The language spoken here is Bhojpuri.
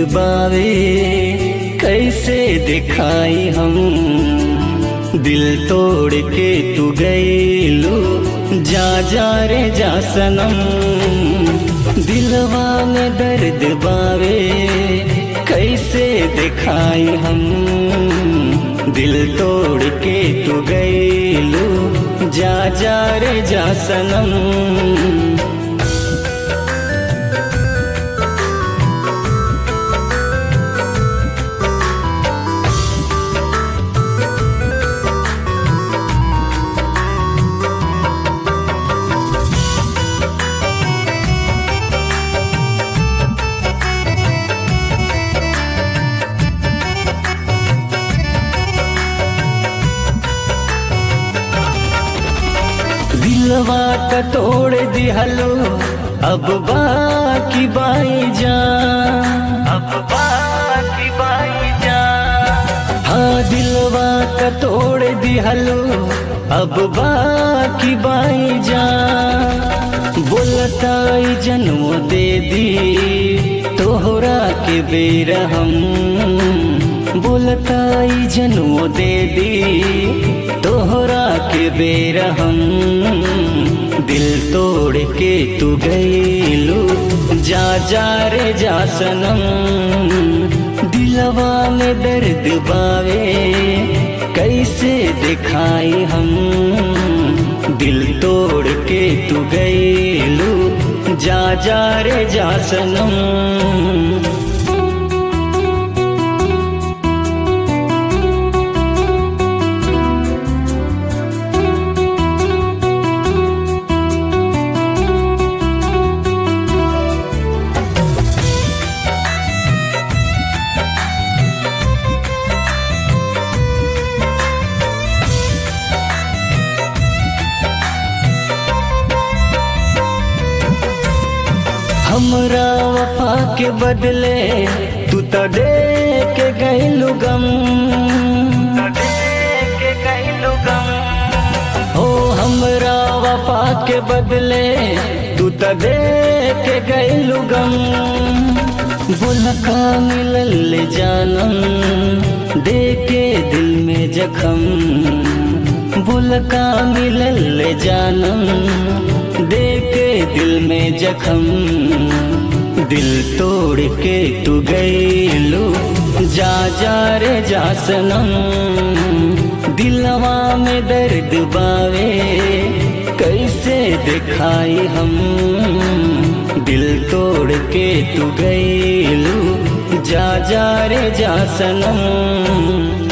बावे कैसे दिखाई हम, दिल तोड़ के तू गईलू जा जा रे जा सनम। दिलवा में दर्द बावे कैसे दिखाई हम, दिल तोड़ के तू गईलू जा जा रे जा सनम। दिलवा का तोड़ दिहलो अब बाकी बाई जा, अब बाकी बाई जा। हाँ दिलवा का तोड़ दिहलो अब बाकी बाई जा। बोलताई जन्म दे दी तोहरा के बेर हम, बोलताई जन्म दे दी तोहरा के बेर हम। दिल तोड़ के तू गईलू जा जा रे जा सनम। दिलवा में दर्द बावे कैसे दिखाई हम, दिल तोड़ के तू गईलू जा जा रे जा सनम। हमरा वफा के बदले तू तो दे के गईलू गम, हो हमरा वफा के बदले तू तो दे के गईलू गम। बोलका मिलल जानम दे के दिल में जखम, बोलका मिलल जानम दे के दिल में जखम। दिल तोड़ के तू गईलू जा जा रे जा सनम। दिलवा में दर्द बावे कैसे दिखाई हम, दिल तोड़ के तू गईलू जा जा रे जा सनम।